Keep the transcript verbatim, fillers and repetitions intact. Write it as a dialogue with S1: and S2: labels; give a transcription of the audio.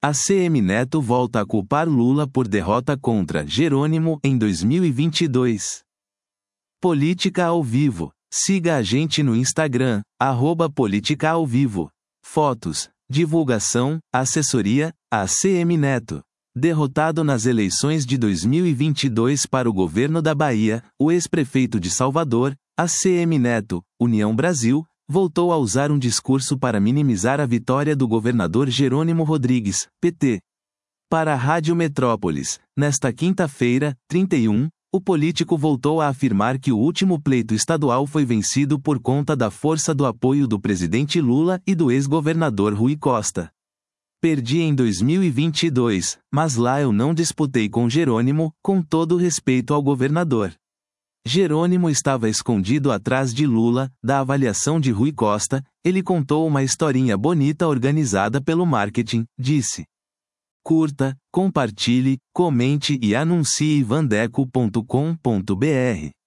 S1: A C M Neto volta a culpar Lula por derrota contra Jerônimo em dois mil e vinte e dois. Política ao vivo. Siga a gente no Instagram, arroba Política ao Vivo. Fotos, divulgação, assessoria, A C M Neto. Derrotado nas eleições de dois mil e vinte e dois para o governo da Bahia, o ex-prefeito de Salvador, A C M Neto, União Brasil, voltou a usar um discurso para minimizar a vitória do governador Jerônimo Rodrigues, P T. Para a Rádio Metrópolis, nesta quinta-feira, trinta e um, o político voltou a afirmar que o último pleito estadual foi vencido por conta da força do apoio do presidente Lula e do ex-governador Rui Costa. Perdi em dois mil e vinte e dois, mas lá eu não disputei com Jerônimo, com todo respeito ao governador. Jerônimo estava escondido atrás de Lula, da avaliação de Rui Costa, ele contou uma historinha bonita organizada pelo marketing, disse. Curta, compartilhe, comente e anuncie vandeco ponto com ponto br.